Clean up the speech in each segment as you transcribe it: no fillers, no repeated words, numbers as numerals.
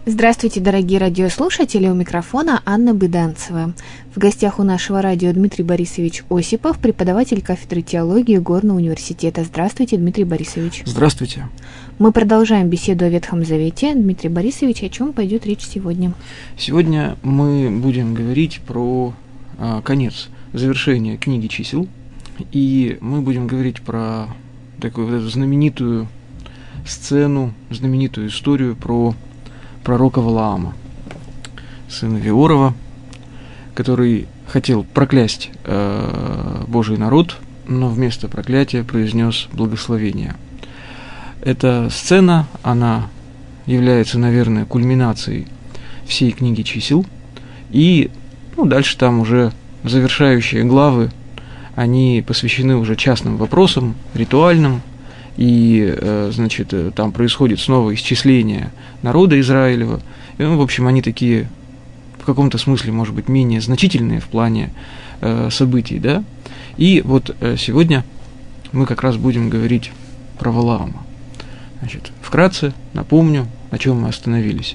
Здравствуйте, дорогие радиослушатели, у микрофона Анна Быданцева. В гостях у нашего радио Дмитрий Борисович Осипов, преподаватель кафедры теологии Горного университета. Здравствуйте, Дмитрий Борисович. Здравствуйте. Мы продолжаем беседу о Ветхом Завете. Дмитрий Борисович, о чем пойдет речь сегодня? Сегодня мы будем говорить про конец, завершение книги чисел, и мы будем говорить про такую вот эту знаменитую сцену, знаменитую историю про пророка Валаама, сына Веорова, который хотел проклясть Божий народ, но вместо проклятия произнес благословение. Эта сцена, она является, наверное, кульминацией всей книги чисел, и дальше там уже завершающие главы, они посвящены уже частным вопросам, ритуальным, и, там происходит снова исчисление народа Израилева. И, в общем, они такие, в каком-то смысле, может быть, менее значительные в плане событий, да. И вот сегодня мы как раз будем говорить про Валаама. Вкратце напомню, на чем мы остановились.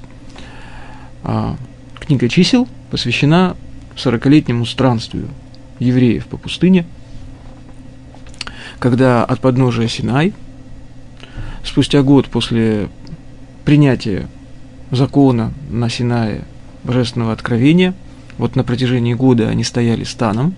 Книга чисел посвящена 40-летнему странствию евреев по пустыне, когда от подножия Синай, спустя год после принятия закона на Синае, божественного откровения, вот на протяжении года они стояли станом,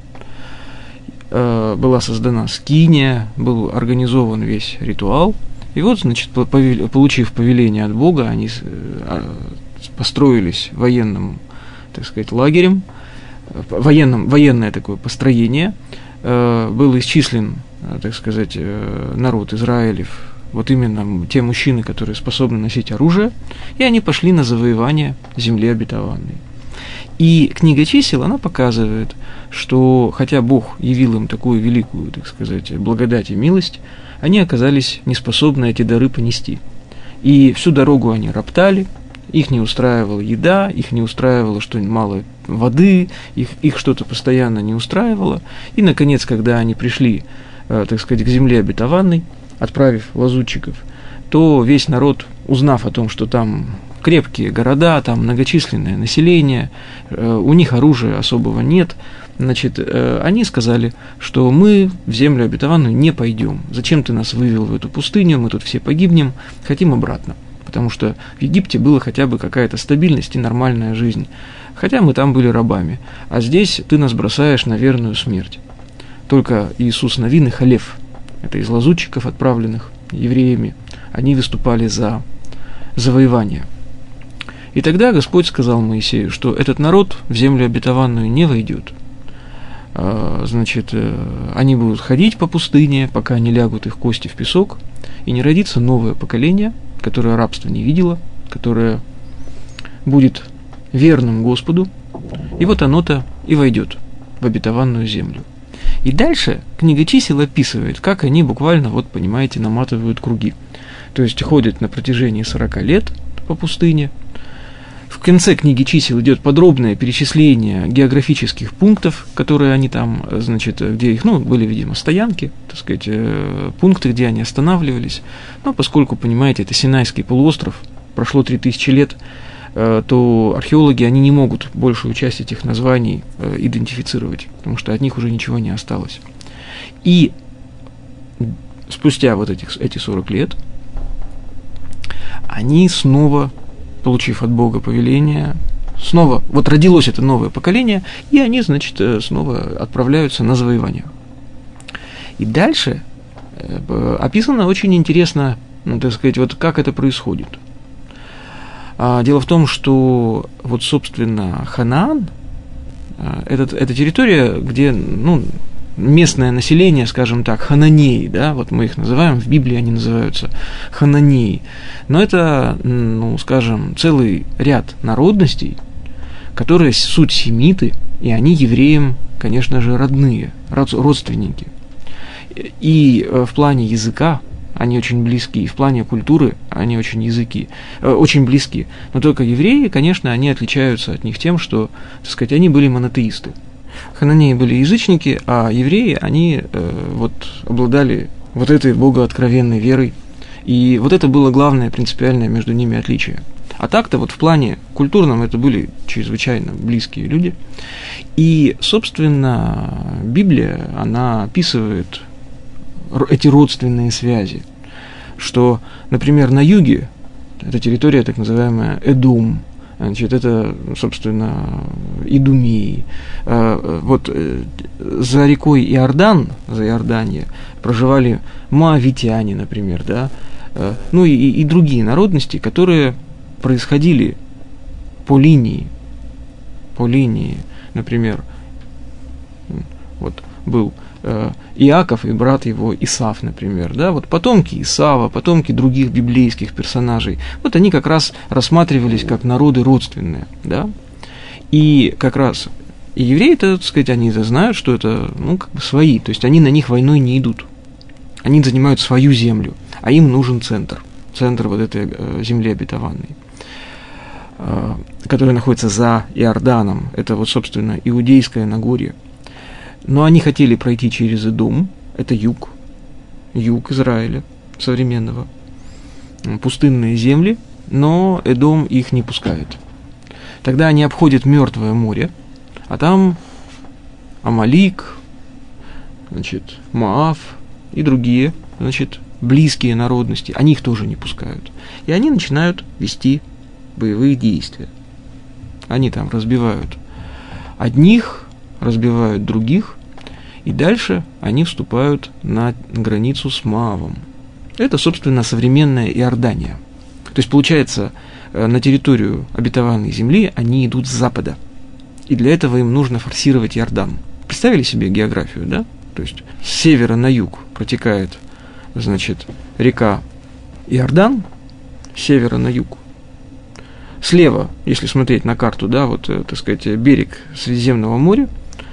была создана скиния, был организован весь ритуал, и вот, получив повеление от Бога, они построились военным, так сказать, лагерем, военное такое построение, был исчислен, так сказать, народ Израилев, вот именно те мужчины, которые способны носить оружие, и они пошли на завоевание земли обетованной. И книга чисел, она показывает, что хотя Бог явил им такую великую, так сказать, благодать и милость, они оказались неспособны эти дары понести. И всю дорогу они роптали, их не устраивала еда, их не устраивало, что мало воды, их что-то постоянно не устраивало. И, наконец, когда они пришли, так сказать, к земле обетованной, отправив лазутчиков, то весь народ, узнав о том, что там крепкие города, там многочисленное население, у них оружия особого нет, они сказали, что мы в землю обетованную не пойдем. Зачем ты нас вывел в эту пустыню, мы тут все погибнем, хотим обратно. Потому что в Египте была хотя бы какая-то стабильность и нормальная жизнь, хотя мы там были рабами, а здесь ты нас бросаешь на верную смерть. Только Иисус Навин и Халев, это из лазутчиков, отправленных евреями, они выступали за завоевание. И тогда Господь сказал Моисею, что этот народ в землю обетованную не войдет. Они будут ходить по пустыне, пока не лягут их кости в песок, и не родится новое поколение, которое рабство не видело, которое будет верным Господу, и вот оно-то и войдет в обетованную землю. И дальше книга чисел описывает, как они буквально, понимаете, наматывают круги. То есть ходят на протяжении 40 лет по пустыне. В конце книги чисел идет подробное перечисление географических пунктов, которые они там, где их, были, видимо, стоянки, так сказать, пункты, где они останавливались. Но поскольку, понимаете, это Синайский полуостров, прошло 3000 лет, то археологи, они не могут большую часть этих названий идентифицировать, потому что от них уже ничего не осталось. И спустя эти 40 лет они снова, получив от Бога повеление, снова родилось это новое поколение, и они, снова отправляются на завоевание. И дальше описано очень интересно, как это происходит. Дело в том, что собственно, Ханаан, это территория, где, местное население, скажем так, хананеи, да, мы их называем, в Библии они называются хананеи, но это, целый ряд народностей, которые суть семиты, и они евреям, конечно же, родные, родственники. И в плане языка они очень близки, и в плане культуры они очень близки. Но только евреи, конечно, они отличаются от них тем, что, они были монотеисты. Хананеи были язычники, а евреи, они обладали этой богооткровенной верой. И это было главное принципиальное между ними отличие. А так-то вот в плане культурном это были чрезвычайно близкие люди. И, собственно, Библия, она описывает эти родственные связи, что, например, на юге, это территория так называемая Эдом, значит, это, собственно, Идумеи. Вот за рекой Иордан, за Иордания, проживали моавитяне, например, да, ну и другие народности, которые происходили по линии, например, вот был Иаков и брат его Исав, например, да, вот потомки Исава, потомки других библейских персонажей, вот они как раз рассматривались как народы родственные, да, и как раз и евреи-то, так сказать, они знают, что это, ну, как бы свои, то есть они на них войной не идут, они занимают свою землю, а им нужен центр вот этой земли обетованной, которая находится за Иорданом, это вот, собственно, Иудейское Нагорье. Но они хотели пройти через Эдом, это юг Израиля современного, пустынные земли, но Эдом их не пускает. Тогда они обходят Мертвое море, а там Амалик, значит, Моав и другие, значит, близкие народности, они их тоже не пускают. И они начинают вести боевые действия. Они там разбивают одних, разбивают других, и дальше они вступают на границу с Моавом. Это, собственно, современная Иордания. То есть, получается, на территорию обетованной земли они идут с запада. И для этого им нужно форсировать Иордан. Представили себе географию, да? То есть, с севера на юг протекает, значит, река Иордан, с севера на юг. Слева, если смотреть на карту, да, вот, так сказать, берег Средиземного моря,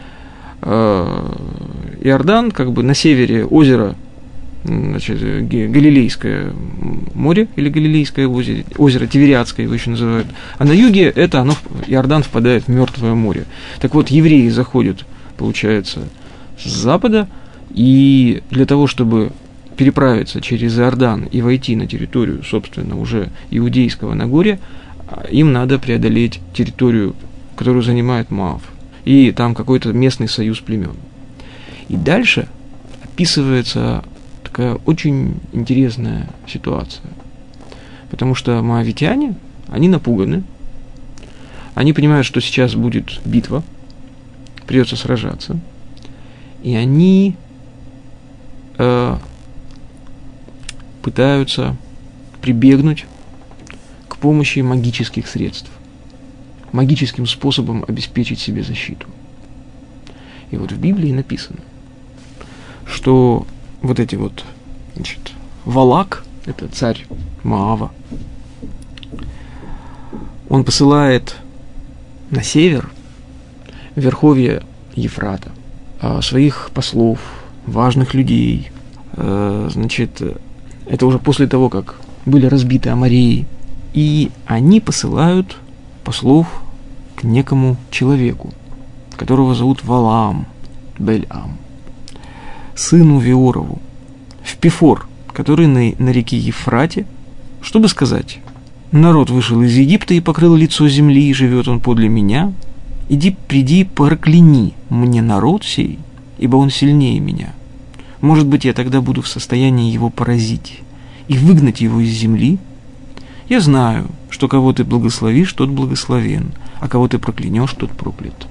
Иордан, как бы на севере озеро, значит, Галилейское море или Галилейское озеро Тивериадское его еще называют, а на юге Иордан впадает в Мертвое море. Так вот, евреи заходят, получается, с запада, и для того, чтобы переправиться через Иордан и войти на территорию, собственно, уже Иудейского Нагорья, им надо преодолеть территорию, которую занимает Моав, и там какой-то местный союз племен. И дальше описывается такая очень интересная ситуация, потому что моавитяне, они напуганы, они понимают, что сейчас будет битва, придется сражаться, и они пытаются прибегнуть к помощи магических средств, магическим способом обеспечить себе защиту. И вот в Библии написано, что вот эти вот, значит, Валак, это царь Моава, он посылает на север, в верховье Ефрата, своих послов, важных людей, значит, это уже после того, как были разбиты амореи, и они посылают послов к некому человеку, которого зовут Валаам, Бель-Ам, сыну Веорову, в Пефор, который на реке Ефрате, чтобы сказать: народ вышел из Египта и покрыл лицо земли, и живет он подле меня. Иди, приди, прокляни мне народ сей, ибо он сильнее меня. Может быть, я тогда буду в состоянии его поразить и выгнать его из земли. Я знаю, что кого ты благословишь, тот благословен, а кого ты проклянешь, тот проклят.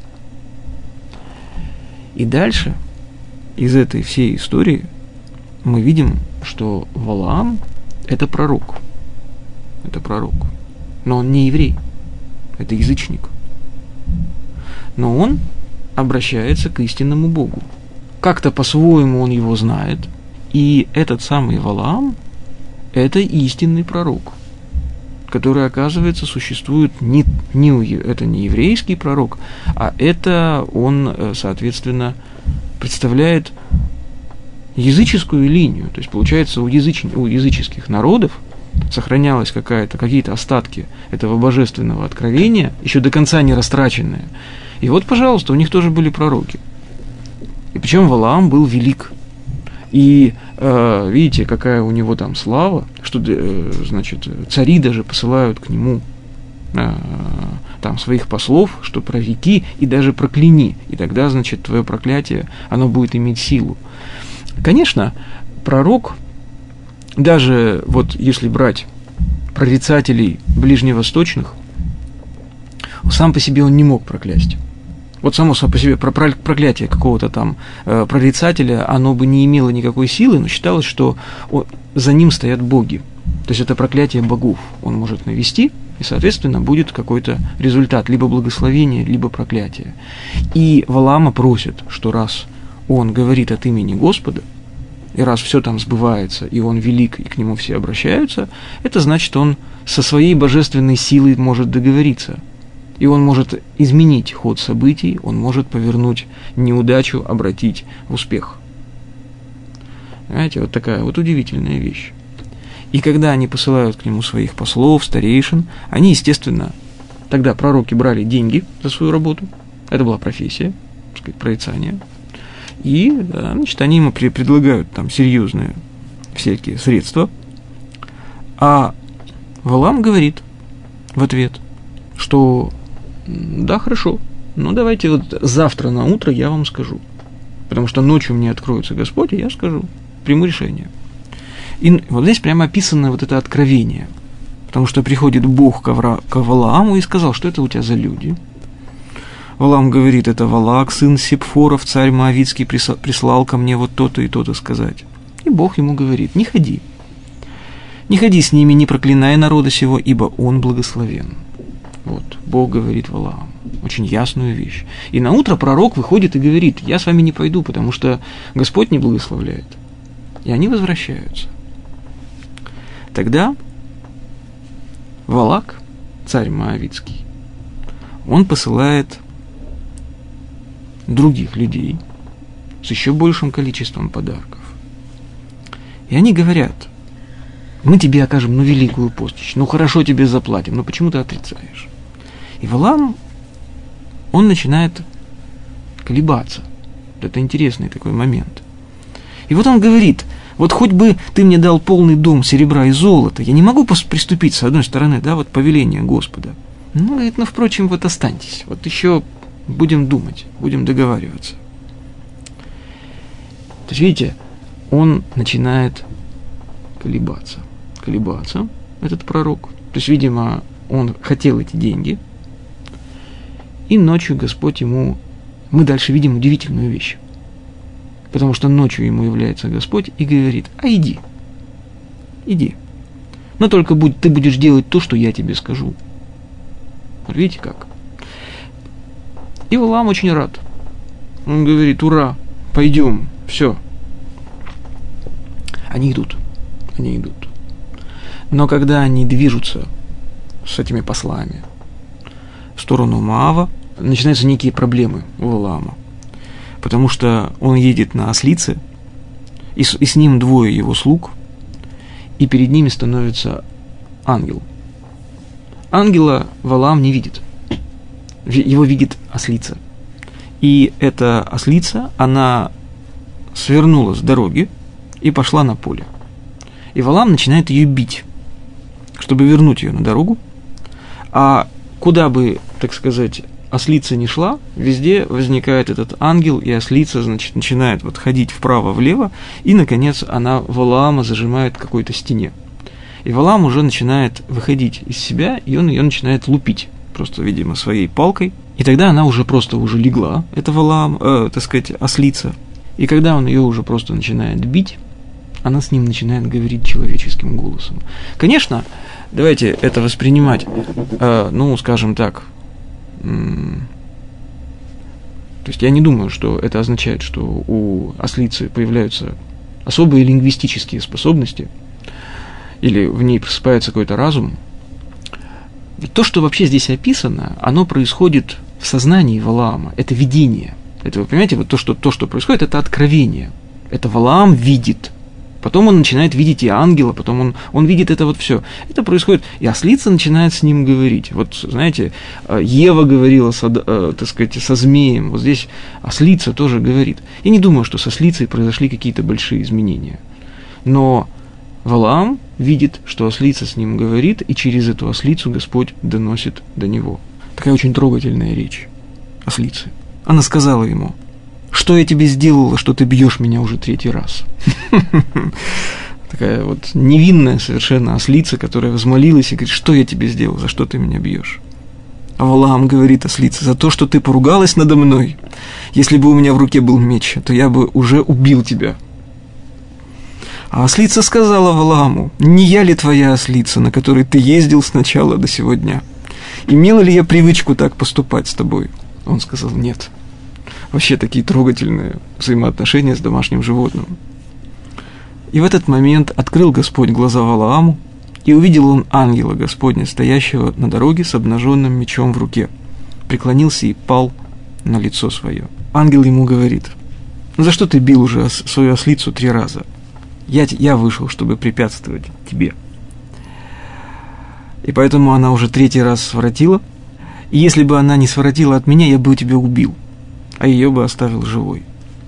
И дальше из этой всей истории мы видим, что Валаам – это пророк. Это пророк. Но он не еврей, это язычник. Но он обращается к истинному Богу. Как-то по-своему он его знает, и этот самый Валаам – это истинный пророк, который, оказывается, существует это не еврейский пророк, а это он, соответственно, представляет языческую линию. То есть, получается, у языческих народов сохранялось какие-то остатки этого божественного откровения, еще до конца не растраченные. И вот, пожалуйста, у них тоже были пророки. И причем Валаам был велик. И видите, какая у него там слава, что, значит, цари даже посылают к нему там своих послов, что прореки и даже прокляни, и тогда, значит, твое проклятие, оно будет иметь силу. Конечно, пророк, даже вот если брать прорицателей ближневосточных, сам по себе он не мог проклясть. Вот само по себе проклятие какого-то там прорицателя, оно бы не имело никакой силы, но считалось, что за ним стоят боги. То есть это проклятие богов он может навести, и, соответственно, будет какой-то результат, либо благословение, либо проклятие. И Валаама просит, что раз он говорит от имени Господа, и раз все там сбывается, и он велик, и к нему все обращаются, это значит, он со своей божественной силой может договориться. И он может изменить ход событий, он может повернуть неудачу, обратить в успех. Знаете, вот такая вот удивительная вещь. И когда они посылают к нему своих послов, старейшин, они, естественно, тогда пророки брали деньги за свою работу, это была профессия, так сказать, прорицание, и, да, значит, они ему предлагают там серьезные всякие средства, а Валаам говорит в ответ, что да, хорошо, ну давайте вот завтра на утро я вам скажу, потому что ночью мне откроется Господь, и я скажу, приму решение. И вот здесь прямо описано вот это откровение, потому что приходит Бог к Валааму и сказал, что это у тебя за люди. Валаам говорит, это Валак, сын Сепфоров, царь Моавитский, прислал ко мне вот то-то и то-то сказать. И Бог ему говорит, не ходи с ними, не проклиная народа сего, ибо он благословен. Вот, Бог говорит Валааму, очень ясную вещь. И на утро пророк выходит и говорит, я с вами не пойду, потому что Господь не благословляет. И они возвращаются. Тогда Валак, царь Моавитский, он посылает других людей с еще большим количеством подарков. И они говорят, мы тебе окажем, великую постичь, хорошо тебе заплатим, но почему ты отрицаешь? И Валаам, он начинает колебаться. Это интересный такой момент. И вот он говорит, вот хоть бы ты мне дал полный дом серебра и золота, я не могу приступить, с одной стороны, да, вот повеление Господа. Говорит, впрочем, вот останьтесь, вот еще будем думать, будем договариваться. То есть, видите, он начинает колебаться, этот пророк. То есть, видимо, он хотел эти деньги, и ночью Господь ему, мы дальше видим удивительную вещь. Потому что ночью ему является Господь и говорит, иди, но только ты будешь делать то, что я тебе скажу. Вот видите как? И Валаам очень рад. Он говорит, ура, пойдем, все. Они идут. Но когда они движутся с этими послами в сторону Моава, начинаются некие проблемы у Валаама. Потому что он едет на ослице, и с ним двое его слуг, и перед ними становится ангел. Ангела Валаам не видит. Его видит ослица. И эта ослица, она свернула с дороги и пошла на поле. И Валаам начинает ее бить, чтобы вернуть ее на дорогу. А куда бы, так сказать, ослица не шла, везде возникает этот ангел, и ослица, значит, начинает вот ходить вправо-влево, и, наконец, она Валаама зажимает к какой-то стене. И Валаам уже начинает выходить из себя, и он ее начинает лупить, просто, видимо, своей палкой. И тогда она уже легла, это Валаам, так сказать, ослица. И когда он ее уже просто начинает бить, она с ним начинает говорить человеческим голосом. Конечно, давайте это воспринимать, скажем так, то есть я не думаю, что это означает, что у ослицы появляются особые лингвистические способности, или в ней просыпается какой-то разум. Ведь то, что вообще здесь описано, оно происходит в сознании Валаама, это видение. Это, вы понимаете, вот то, что происходит, это откровение. Это Валаам видит. Потом он начинает видеть и ангела, потом он видит это вот все. Это происходит, и ослица начинает с ним говорить. Вот, знаете, Ева говорила, так сказать, со змеем, вот здесь ослица тоже говорит. Я не думаю, что со ослицей произошли какие-то большие изменения. Но Валаам видит, что ослица с ним говорит, и через эту ослицу Господь доносит до него. Такая очень трогательная речь ослицы. Она сказала ему: «Что я тебе сделала, что ты бьешь меня уже 3-й раз?» Такая вот невинная совершенно ослица, которая возмолилась и говорит: «Что я тебе сделал, за что ты меня бьешь?» А Валаам говорит ослице: «За то, что ты поругалась надо мной. Если бы у меня в руке был меч, то я бы уже убил тебя». А ослица сказала Валааму: «Не я ли твоя ослица, на которой ты ездил с начала до сего дня? Имела ли я привычку так поступать с тобой?» Он сказал: «Нет». Вообще такие трогательные взаимоотношения с домашним животным. И в этот момент открыл Господь глаза Валааму, и увидел он ангела Господня, стоящего на дороге с обнаженным мечом в руке. Преклонился и пал на лицо свое. Ангел ему говорит: «За что ты бил уже свою ослицу 3 раза? Я вышел, чтобы препятствовать тебе». И поэтому она уже 3-й раз своротила. И если бы она не своротила от меня, я бы тебя убил, а ее бы оставил живой.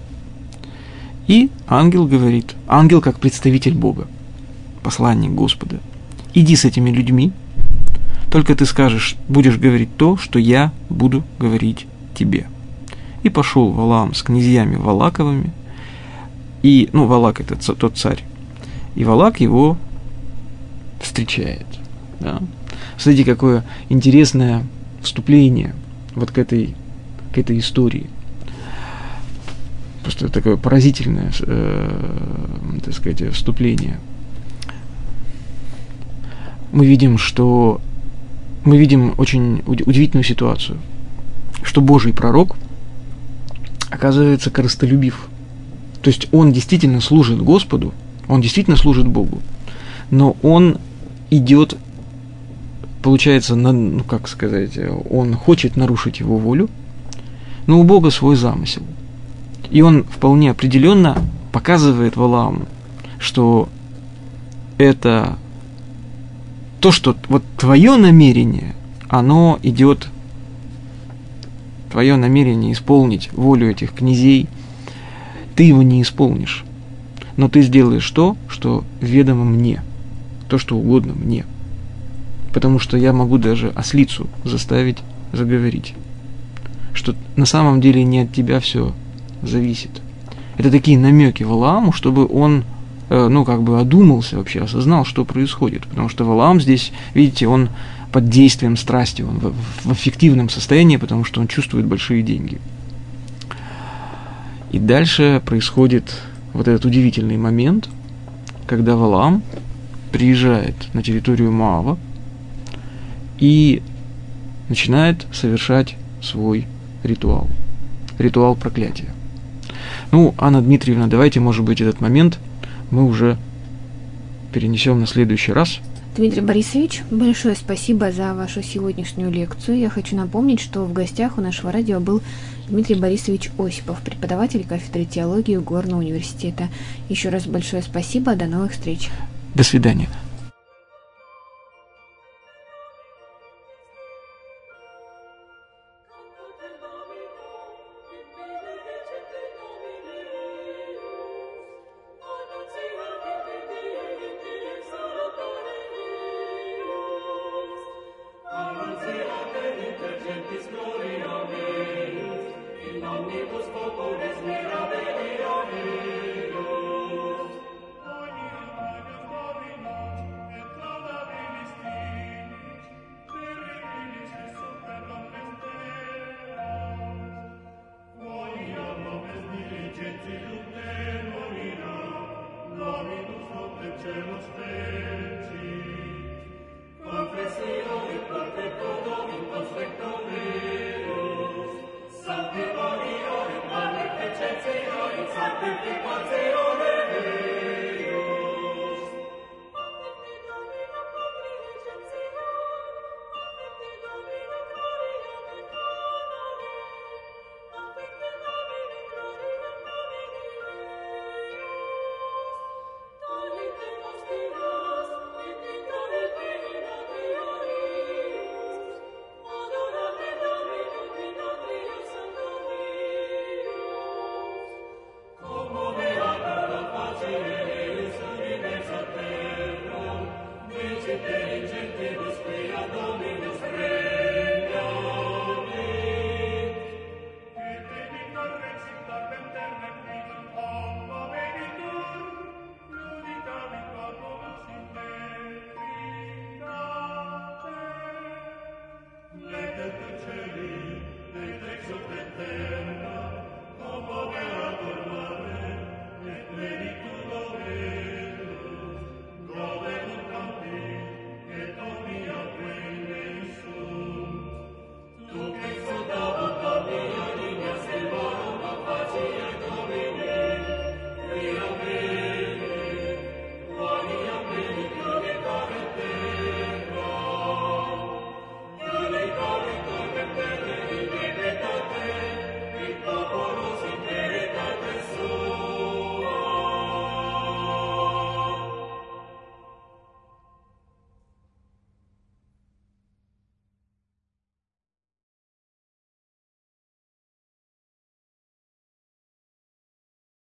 И ангел говорит, ангел как представитель Бога, посланник Господа: «Иди с этими людьми, только ты будешь говорить то, что я буду говорить тебе». И пошел Валаам с князьями Валаковыми, и, Валак – это тот царь, и Валак его встречает. Да. Смотрите, какое интересное вступление вот к этой истории. Просто такое поразительное, вступление. Мы видим очень удивительную ситуацию, что Божий пророк оказывается корыстолюбив. То есть он действительно служит Господу, он действительно служит Богу, но он идет, получается, он хочет нарушить его волю, но у Бога свой замысел. И он вполне определенно показывает Валааму, что это то, что вот твое намерение, оно идет, твое намерение исполнить волю этих князей, ты его не исполнишь, но ты сделаешь то, что ведомо мне, то, что угодно мне, потому что я могу даже ослицу заставить заговорить, что на самом деле не от тебя все зависит. Это такие намеки Валааму, чтобы он одумался вообще, осознал, что происходит. Потому что Валаам здесь, видите, он под действием страсти, он в аффективном состоянии, потому что он чувствует большие деньги. И дальше происходит вот этот удивительный момент, когда Валаам приезжает на территорию Моава и начинает совершать свой ритуал проклятия. Анна Дмитриевна, давайте, может быть, этот момент мы уже перенесем на следующий раз. Дмитрий Борисович, большое спасибо за вашу сегодняшнюю лекцию. Я хочу напомнить, что в гостях у нашего радио был Дмитрий Борисович Осипов, преподаватель кафедры теологии Горного университета. Еще раз большое спасибо, до новых встреч. До свидания. Gloria Dei, in omnibus populi